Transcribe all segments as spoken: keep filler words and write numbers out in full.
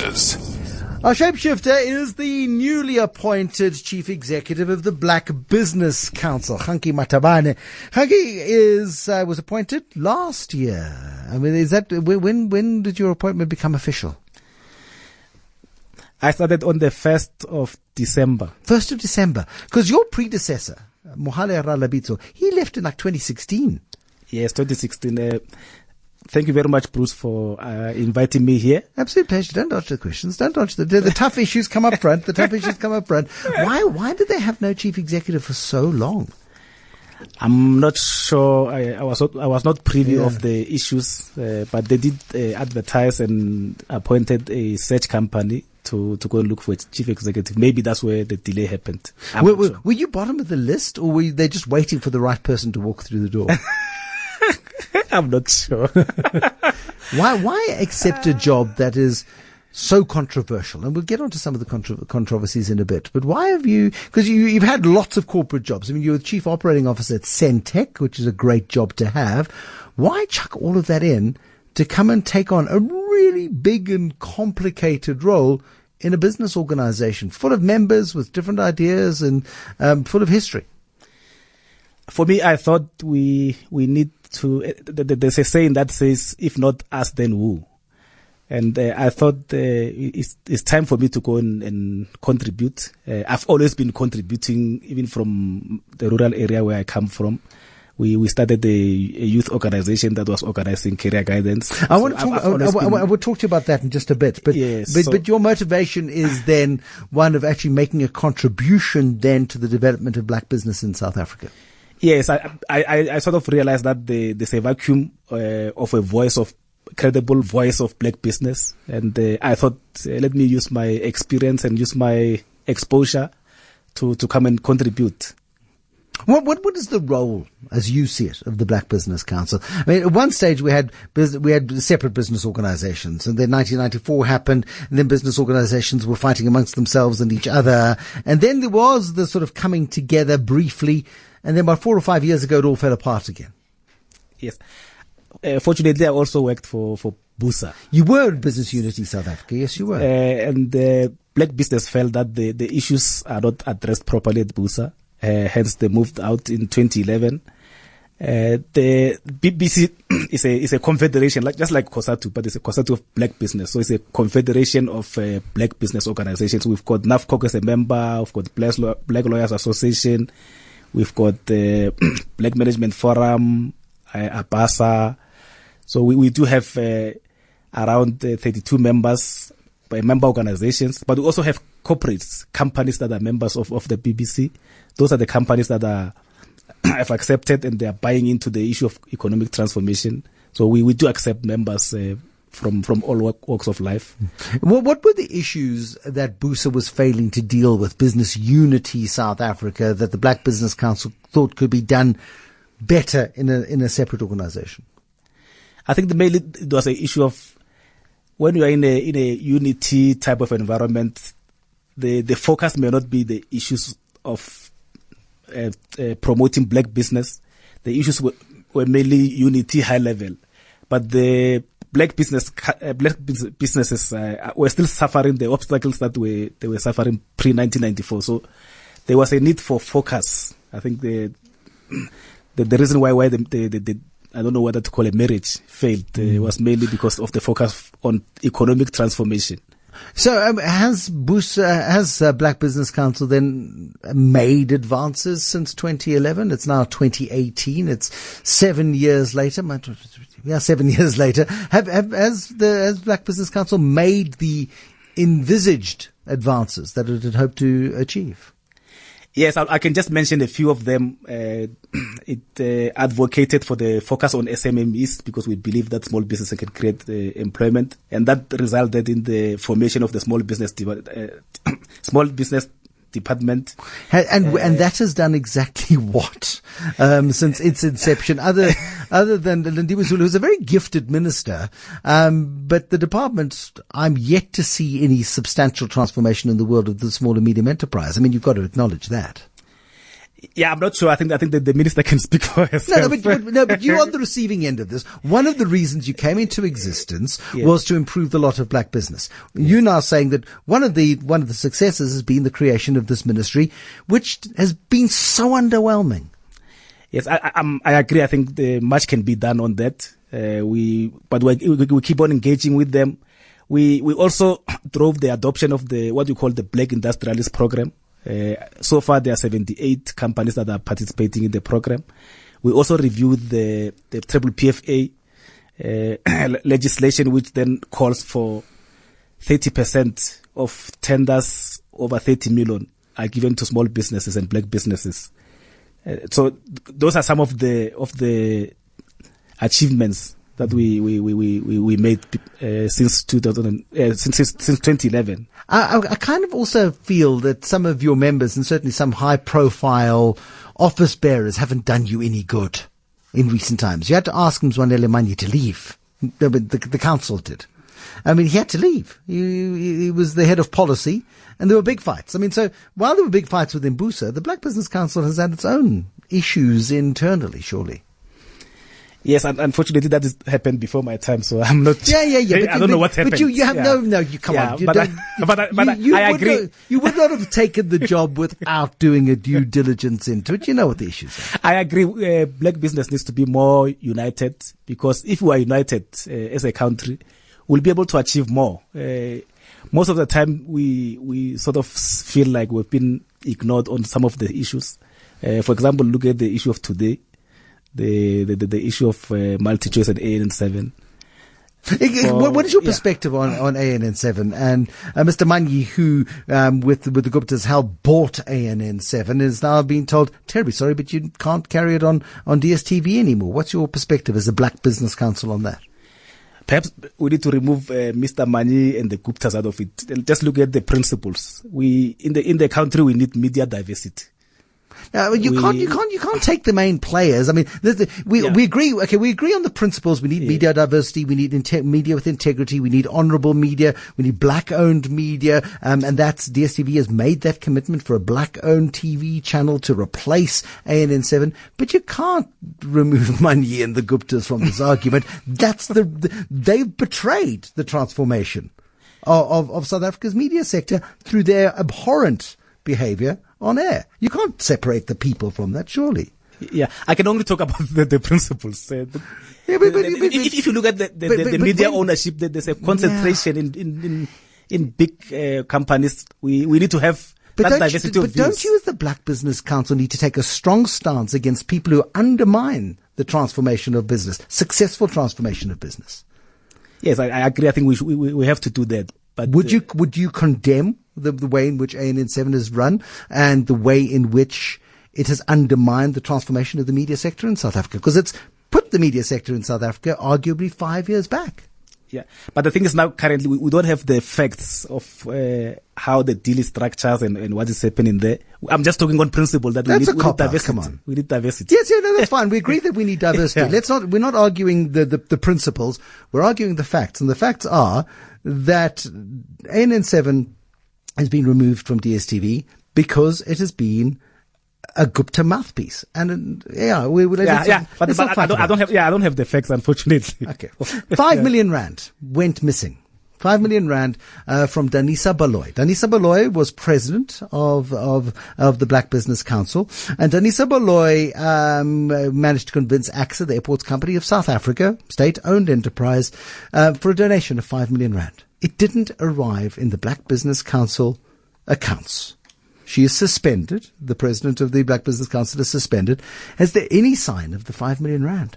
Shapeshifters. Our shapeshifter is the newly appointed chief executive of the Black Business Council, Hanki Matabane. Hanki is uh, was appointed last year. I mean, is that when? When did your appointment become official? I started on the first of December. First of December, because your predecessor, Mohale Ralabitso, he left in like twenty sixteen. Yes, twenty sixteen. Uh, Thank you very much, Bruce, for uh, inviting me here. Absolute pleasure. Don't dodge the questions. Don't dodge the, the, the tough issues come up front. The tough issues come up front. Why, why did they have no chief executive for so long? I'm not sure. I, I was not, I was not privy Yeah. of the issues, uh, but they did uh, advertise and appointed a search company to, to go and look for a chief executive. Maybe that's where the delay happened. I'm Were, not were, sure. were you bottom of the list, or were they just waiting for the right person to walk through the door? I'm not sure. Why why accept a job that is so controversial? And we'll get onto some of the contro- controversies in a bit. But why have you, because you, you've had lots of corporate jobs. I mean, you're the chief operating officer at Centec, which is a great job to have. Why chuck all of that in to come and take on a really big and complicated role in a business organization full of members with different ideas and um, full of history? For me, I thought we we need to. Uh, th- th- there's a saying that says, "If not us, then who?" And uh, I thought uh, it's, it's time for me to go and, and contribute. Uh, I've always been contributing, even from the rural area where I come from. We we started a, a youth organization that was organizing career guidance. I want to So talk, I've- I've I, always I, been- I will talk to you about that in just a bit. But, Yes, but, so- but your motivation is then one of actually making a contribution then to the development of black business in South Africa. Yes, I, I, I I sort of realized that the, there's a vacuum uh, of a voice of credible voice of black business, and uh, I thought uh, let me use my experience and use my exposure to, to come and contribute. What, what, what is the role, as you see it, of the Black Business Council? I mean, at one stage we had, bus- we had separate business organizations, and then nineteen ninety-four happened, and then business organizations were fighting amongst themselves and each other, and then there was the sort of coming together briefly, and then about four or five years ago it all fell apart again. Yes. Uh, fortunately, I also worked for, for BUSA. You were in Business Unity South Africa, yes you were. Uh, and uh, black business felt that the, the issues are not addressed properly at BUSA. Uh, hence, they moved out in twenty eleven. Uh, the B B C is a is a confederation, like just like COSATU, but it's a COSATU of black business. So it's a confederation of uh, black business organizations. We've got NAFCOC as a member. We've got Black, Law- Black Lawyers Association. We've got the uh, Black Management Forum, uh, ABASA. So we, we do have uh, around uh, thirty-two members, by member organizations, but we also have corporates, companies that are members of, of the B B C. Those are the companies that are have accepted and they are buying into the issue of economic transformation. So we, we do accept members uh, from from all walk, walks of life. What, what were the issues that BUSA was failing to deal with, Business Unity South Africa, that the Black Business Council thought could be done better in a in a separate organization? I think the mainly it was an issue of when you are in a in a unity type of environment, the the focus may not be the issues of uh, uh, promoting black business. The issues were, were mainly unity high level, but the black business uh, black bus- businesses uh, were still suffering the obstacles that were they were suffering pre nineteen ninety-four. So there was a need for focus. I think the the, the reason why why the, the, the, the I don't know whether to call it marriage failed uh, was mainly because of the focus on economic transformation. So um, has BUSA, has uh, Black Business Council then made advances since twenty eleven? It's now twenty eighteen. It's seven years later. My- Yeah, seven years later. Have, have has the has Black Business Council made the envisaged advances that it had hoped to achieve? Yes, I, I can just mention a few of them. Uh, it uh, advocated for the focus on S M M Es because we believe that small businesses can create uh, employment, and that resulted in the formation of the small business de- uh, small business department. Ha- And and that has done exactly what um, since its inception, other other than Lindiwe Zulu, who's a very gifted minister, um, but the department, I'm yet to see any substantial transformation in the world of the small and medium enterprise. I mean, you've got to acknowledge that. Yeah, I'm not sure. I think I think that the minister can speak for herself. No, no, but, but, no, but you're on the receiving end of this. One of the reasons you came into existence yeah. was to improve the lot of black business. Yes. You're now saying that one of the one of the successes has been the creation of this ministry, which has been so underwhelming. Yes, I I, I agree. I think the, much can be done on that. Uh, we but we, we we keep on engaging with them. We we also drove the adoption of the what you call the Black Industrialist Program. Uh, so far, there are seventy-eight companies that are participating in the program. We also reviewed the, the Triple P F A uh, legislation, which then calls for thirty percent of tenders over thirty million are given to small businesses and black businesses. Uh, so th- those are some of the of the achievements that we we we we, we made uh, since two thousand uh, since since twenty eleven. I, I kind of also feel that some of your members and certainly some high-profile office bearers haven't done you any good in recent times. You had to ask Mzwanele Manyi to leave. No, but the, the council did. I mean, he had to leave. He, he was the head of policy, and there were big fights. I mean, so while there were big fights with Mbusa, the Black Business Council has had its own issues internally, surely. Yes, and unfortunately that has happened before my time, so I'm not. Yeah, yeah, yeah. I but, don't but, know what happened. But you, you have yeah. no, no. You come yeah, on. You but, don't, I, but, I, but you, you I would agree. Not, you would not have taken the job without doing a due diligence into it. You know what the issues are. I agree. Uh, black business needs to be more united, because if we are united uh, as a country, we'll be able to achieve more. Uh, most of the time, we we sort of feel like we've been ignored on some of the issues. Uh, for example, look at the issue of today. The, the, the, the issue of uh, multi-choice and A N N seven. For, what is your perspective yeah. on, on A N N seven? And uh, Mister Manyi, who um, with, with the Guptas helped bought A N N seven, is now being told, terribly sorry, but you can't carry it on, on D S T V anymore. What's your perspective as a Black Business Council on that? Perhaps we need to remove uh, Mister Manyi and the Guptas out of it. Just look at the principles. We in the in the country we need media diversity. Uh, you we, can't, you can't, you can't take the main players. I mean, the, the, we, yeah. we agree, okay, we agree on the principles. We need yeah. media diversity. We need inte- media with integrity. We need honorable media. We need black-owned media. Um, and that's, D S T V has made that commitment for a black-owned T V channel to replace A N N seven. But you can't remove Manyi and the Guptas from this argument. That's the, the, they've betrayed the transformation of, of, of South Africa's media sector through their abhorrent behavior on air. You can't separate the people from that, surely. Yeah, I can only talk about the, the principles. Uh, the, yeah, but, but, the, but, if, if you look at the, the, but, the, but, the media when, ownership, there's a concentration yeah. in, in, in, in big uh, companies. We, we need to have but that diversity you, of But views. Don't you as the Black Business Council need to take a strong stance against people who undermine the transformation of business, successful transformation of business? Yes, I, I agree. I think we, should, we we have to do that. But would uh, you would you condemn the, the way in which A N N seven is run and the way in which it has undermined the transformation of the media sector in South Africa? Because it's put the media sector in South Africa arguably five years back. Yeah, but the thing is now currently we, we don't have the facts of uh, how the deal is structured and, and what is happening there. I'm just talking on principle that we that's need, a we need diversity. Come on. We need diversity. Yes, yeah, no, that's fine. We agree that we need diversity. Yeah. Let's not. We're not arguing the, the the principles. We're arguing the facts, and the facts are that A N N seven has been removed from D S T V because it has been a Gupta mouthpiece. And, uh, yeah, we would, yeah, yeah, but, but I, don't, I don't have, yeah, I don't have the facts, unfortunately. Okay. Five yeah. million rand went missing. Five million rand, uh, from Danisa Baloyi. Danisa Baloyi was president of, of, of the Black Business Council. And Danisa Baloyi, um, managed to convince AXA, the airports company of South Africa, state-owned enterprise, uh, for a donation of five million rand. It didn't arrive in the Black Business Council accounts. She is suspended. The president of the Black Business Council is suspended. Has there any sign of the five million rand?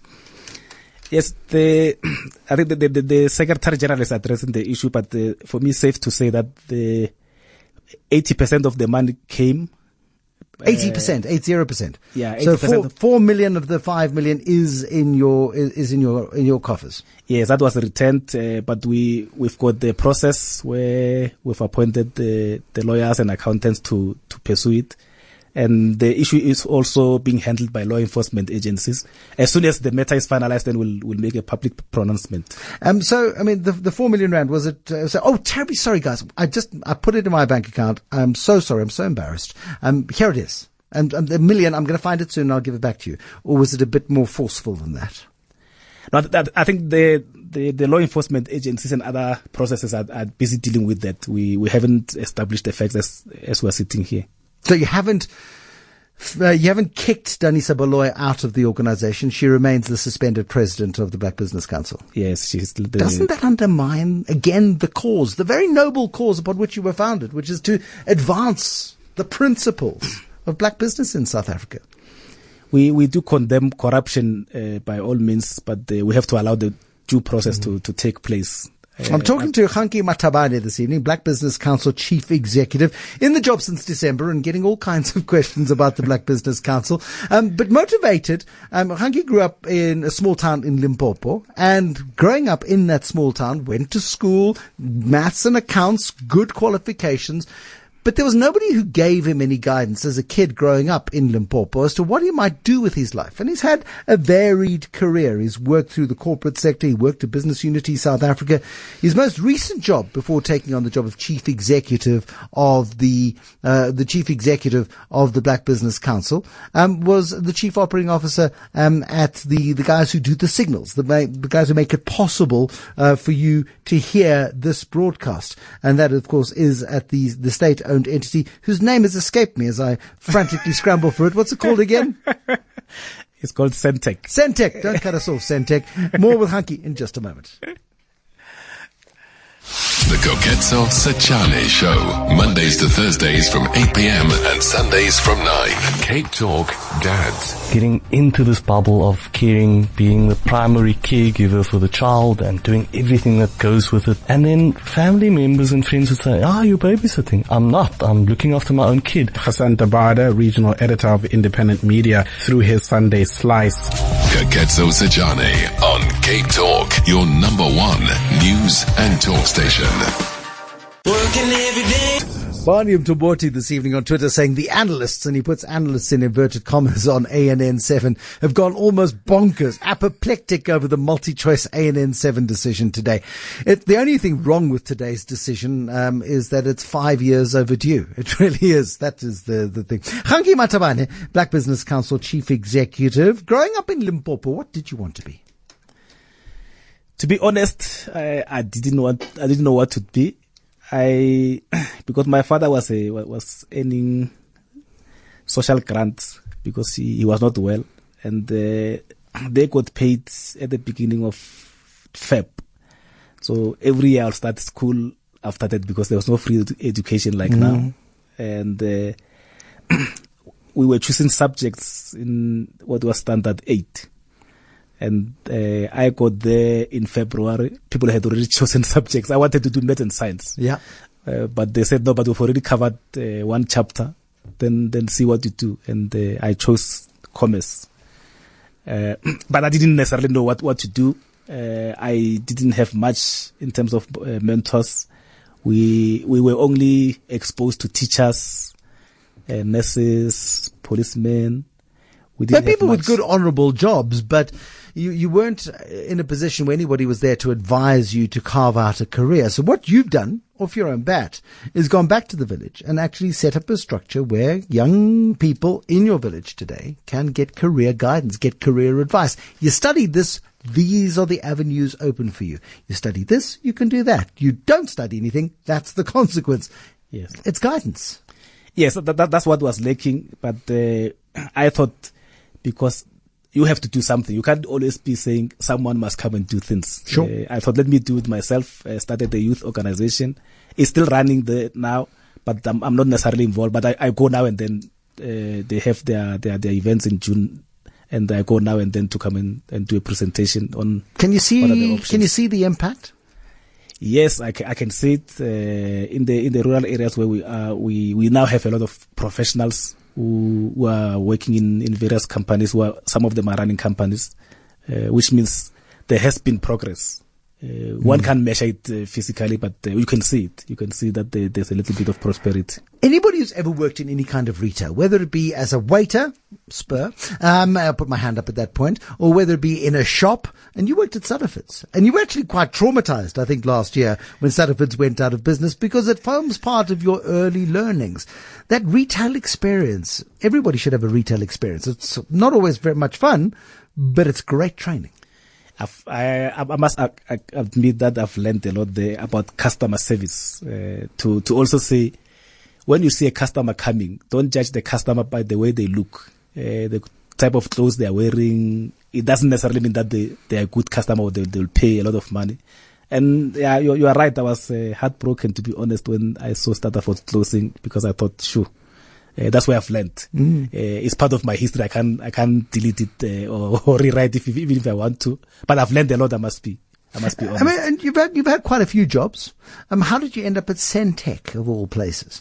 Yes, the, I think the, the, the Secretary General is addressing the issue, but the, for me, it's safe to say that the eighty percent of the money came. eighty percent, uh, eight zero percent. Yeah, eighty so percent. four, four million of the five million is in your is in your in your coffers. Yes, that was returned, uh, but we we've got the process where we've appointed the the lawyers and accountants to to pursue it, and the issue is also being handled by law enforcement agencies. As soon as the matter is finalized, then we'll we'll make a public pronouncement. Um. So I mean, the the four million rand, was it? Uh, so oh, terribly sorry, guys. I just I put it in my bank account. I'm so sorry. I'm so embarrassed. Um. Here it is. And, and a million, I'm going to find it soon and I'll give it back to you. Or was it a bit more forceful than that? No, that, I think the, the, the law enforcement agencies and other processes are, are busy dealing with that. We, we haven't established the facts as, as we're sitting here. So you haven't, uh, you haven't kicked Danisa Baloyi out of the organization. She remains the suspended president of the Black Business Council. Yes, she's the, Doesn't that undermine, again, the cause, the very noble cause upon which you were founded, which is to advance the principles of black business in South Africa? We we do condemn corruption uh, by all means, but uh, we have to allow the due process mm-hmm. to, to take place. Uh, I'm talking to Hanki Matabane this evening, Black Business Council Chief Executive, in the job since December and getting all kinds of questions about the Black Business Council. Um, but motivated, um, Hanki grew up in a small town in Limpopo, and growing up in that small town, went to school, maths and accounts, good qualifications. But there was nobody who gave him any guidance as a kid growing up in Limpopo as to what he might do with his life. And he's had a varied career. He's worked through the corporate sector. He worked at Business Unity South Africa. His most recent job before taking on the job of chief executive of the, uh, the chief executive of the Black Business Council, um, was the chief operating officer, um, at the, the guys who do the signals, the, the guys who make it possible, uh, for you to hear this broadcast. And that, of course, is at the, the state owned entity whose name has escaped me as I frantically scramble for it. What's it called again? It's called Sentech. Sentech. Don't cut us off, Sentech. More with Hanki in just a moment. The Koketso Sachane Show, Mondays to Thursdays from eight p.m. and Sundays from nine. Cape Talk Dads. Getting into this bubble of caring, being the primary caregiver for the child and doing everything that goes with it. And then family members and friends would say, ah, oh, you're babysitting. I'm not. I'm looking after my own kid. Hassan Dabada, regional editor of Independent Media, through his Sunday Slice. Koketso Sachane on Cape Talk, your number one news and talk station. Working every day. Barney Mtoboti this evening on Twitter saying the analysts, and he puts analysts in inverted commas on A N N seven, have gone almost bonkers, apoplectic over the multi-choice A N N seven decision today. It, the only thing wrong with today's decision um, is that it's five years overdue. It really is. That is the, the thing. Hanki Matabane, Black Business Council Chief Executive. Growing up in Limpopo, what did you want to be? To be honest, I, I didn't want, I didn't know what to be. I, because my father was a, was earning social grants because he, he was not well, and uh, they got paid at the beginning of Feb. So every year I'll start school after that because there was no free education like mm. now. And uh, we were choosing subjects in what was standard eight. And uh, I got there in February. People had already chosen subjects. I wanted to do math and science. Yeah. Uh, but they said, no, but we've already covered uh, one chapter. Then then see what you do. And uh, I chose commerce. Uh, but I didn't necessarily know what, what to do. Uh, I didn't have much in terms of uh, mentors. We we were only exposed to teachers, uh, nurses, policemen. We didn't but people have with good, honourable jobs, but you, you weren't in a position where anybody was there to advise you to carve out a career. So what you've done, off your own bat, is gone back to the village and actually set up a structure where young people in your village today can get career guidance, get career advice. You studied this, these are the avenues open for you. You study this, you can do that. You don't study anything, that's the consequence. Yes. It's guidance. Yes, that, that, that's what was lacking, but uh, I thought, because you have to do something. You can't always be saying someone must come and do things. Sure. Uh, I thought, let me do it myself. I started a youth organization. It's still running there now, but I'm, I'm not necessarily involved. But I, I go now and then. Uh, they have their, their their events in June, and I go now and then to come in and do a presentation on. Can you see? Can you see the impact? Yes, I can, I can see it uh, in the in the rural areas where we are. We we now have a lot of professionals who, who are working in, in various companies. Who are, some of them are running companies, uh, which means there has been progress. Uh, one can't measure it uh, physically, but uh, you can see it. You can see that there, there's a little bit of prosperity. Anybody who's ever worked in any kind of retail, whether it be as a waiter, spur, um, I'll put my hand up at that point, or whether it be in a shop, and you worked at Sutherford's, and you were actually quite traumatized, I think, last year when Sutherford's went out of business because it forms part of your early learnings. That retail experience, everybody should have a retail experience. It's not always very much fun, but it's great training. I've, I, I must I, I admit that I've learned a lot there about customer service. Uh, to to also say, when you see a customer coming, don't judge the customer by the way they look, uh, the type of clothes they are wearing. It doesn't necessarily mean that they, they are a good customer or they they'll pay a lot of money. And yeah, you, you are right. I was uh, heartbroken, to be honest, when I saw Sutherford closing, because I thought, sure. Uh, that's where I've learned. Mm. Uh, it's part of my history. I can't, I can't delete it uh, or, or rewrite it if, even if I want to. But I've learned a lot. I must be, I must be honest. I mean, and you've had, you've had quite a few jobs. Um, how did you end up at Centec of all places?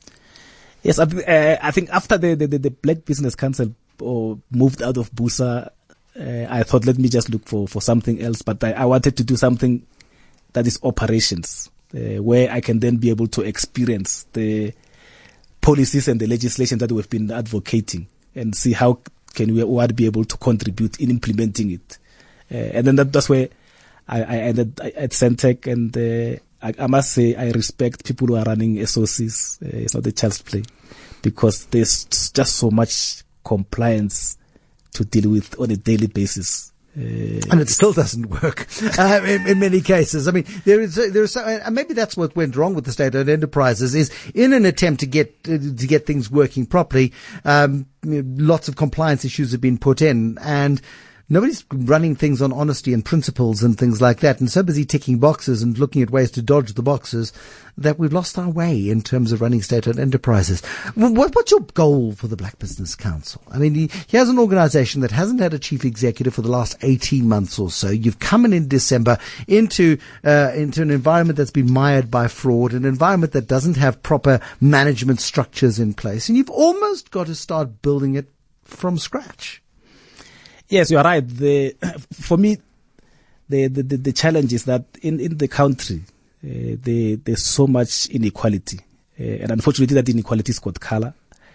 Yes, I, uh, I think after the, the, the Black Business Council or moved out of BUSA, uh, I thought, let me just look for, for something else. But I, I wanted to do something that is operations, uh, where I can then be able to experience the policies and the legislation that we've been advocating and see how can we what be able to contribute in implementing it. Uh, and then that, that's where I, I ended at Centec, and uh, I, I must say I respect people who are running S O Cs. Uh, it's not a child's play, because there's just so much compliance to deal with on a daily basis. Uh, and it still doesn't work uh, in, in many cases. I mean, there is there is, and maybe that's what went wrong with the state-owned enterprises. Is in an attempt to get uh, to get things working properly, um, you know, lots of compliance issues have been put in, and nobody's running things on honesty and principles and things like that, and so busy ticking boxes and looking at ways to dodge the boxes that we've lost our way in terms of running state-owned enterprises. What, what's your goal for the Black Business Council? I mean, here's an organization that hasn't had a chief executive for the last eighteen months or so. You've come in in December into uh, into an environment that's been mired by fraud, an environment that doesn't have proper management structures in place, and you've almost got to start building it from scratch. Yes, you are right. The, for me, the, the, the challenge is that in, in the country, uh, the, there's so much inequality. Uh, and unfortunately, that inequality is got color.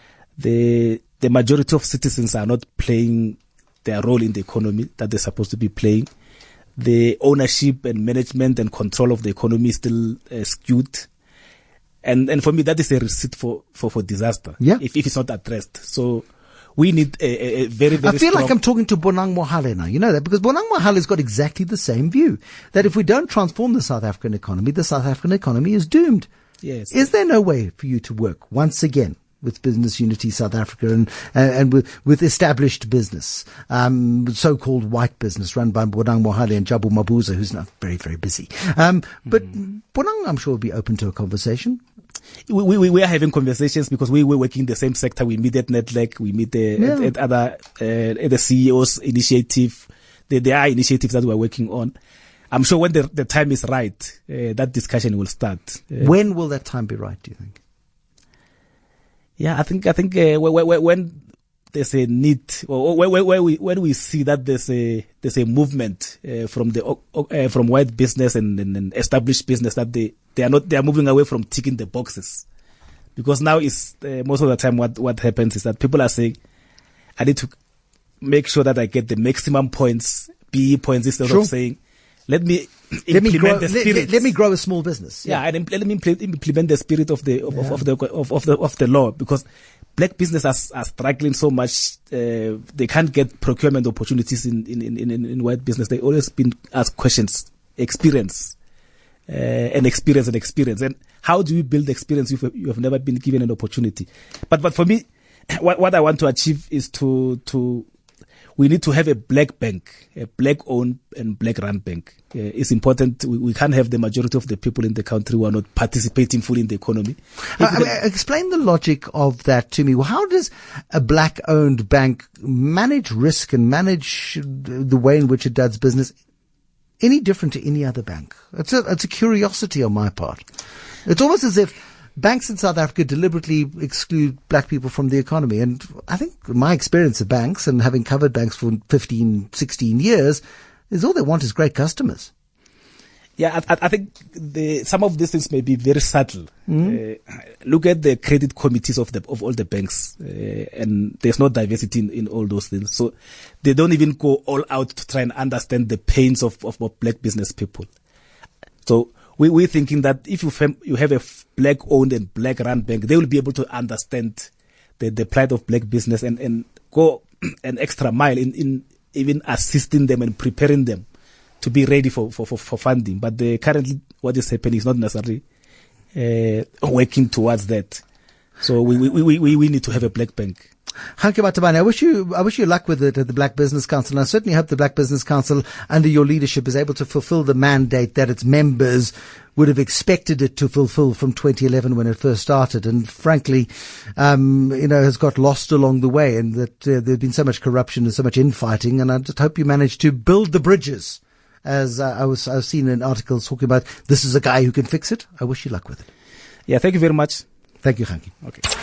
The, the majority of citizens are not playing their role in the economy that they're supposed to be playing. The ownership and management and control of the economy is still uh, skewed. And, and for me, that is a receipt for, for, for disaster. Yeah. If, if it's not addressed. So, we need a, a, a very, very I feel strong... like I'm talking to Bonang Mohale now. You know that? Because Bonang Mohale's got exactly the same view. That if we don't transform the South African economy, the South African economy is doomed. Yes. Is there no way for you to work once again with Business Unity South Africa and, and, and with, with established business, um, so-called white business run by Bonang Mohale and Jabu Mabuza, who's now very, very busy. Um, but mm. Bonang, I'm sure, will be open to a conversation. We, we, we are having conversations because we were working in the same sector. We meet at Netlec, we meet uh, yeah. at, at other, uh, at the C E O's initiative. There, there are initiatives that we're working on. I'm sure when the, the time is right, uh, that discussion will start. Uh, when will that time be right, do you think? Yeah, I think, I think, uh, when, when there's a need, or when, when we, when we see that there's a, there's a movement, uh, from the, uh, from white business and, and, and established business that they, They are not, they are moving away from ticking the boxes. Because now is, uh, most of the time what, what happens is that people are saying, I need to make sure that I get the maximum points, P E points, instead sure. of saying, let me let implement me grow, the spirit. Let, let me grow a small business. Yeah, yeah and let me implement the spirit of the, of, yeah. of, of the, of, of the, of the law. Because black businesses are, are struggling so much, uh, they can't get procurement opportunities in, in, in, in, in white business. They always been asked questions, experience. Uh, and experience and experience. And how do you build experience if you have never been given an opportunity? But, but for me, what, what I want to achieve is to, to, we need to have a black bank, a black owned and black run bank. Uh, it's important. We, we can't have the majority of the people in the country who are not participating fully in the economy. Uh, I mean, explain the logic of that to me. Well, how does a black owned bank manage risk and manage the way in which it does business any different to any other bank? It's a, it's a curiosity on my part. It's almost as if banks in South Africa deliberately exclude black people from the economy. And I think my experience of banks and having covered banks for fifteen, sixteen years is all they want is great customers. Yeah, I, I think the, some of these things may be very subtle. Mm. Uh, look at the credit committees of the of all the banks, uh, and there's no diversity in, in all those things. So they don't even go all out to try and understand the pains of, of, of black business people. So we, we're thinking that if you fam- you have a black-owned and black-run bank, they will be able to understand the, the plight of black business and, and go an extra mile in, in even assisting them and preparing them to be ready for, for, for, for funding. But the, currently what is happening is not necessarily uh, working towards that. So we, we, we, we, we need to have a black bank. Hanke Matabane, I wish you, I wish you luck with it at the Black Business Council. And I certainly hope the Black Business Council, under your leadership, is able to fulfill the mandate that its members would have expected it to fulfill from twenty eleven when it first started. And frankly, um, you know, has got lost along the way, and that uh, there's been so much corruption and so much infighting. And I just hope you manage to build the bridges. As uh, I was, I've seen an article talking about this is a guy who can fix it. I wish you luck with it. Yeah, thank you very much. Thank you, Hanke. Okay.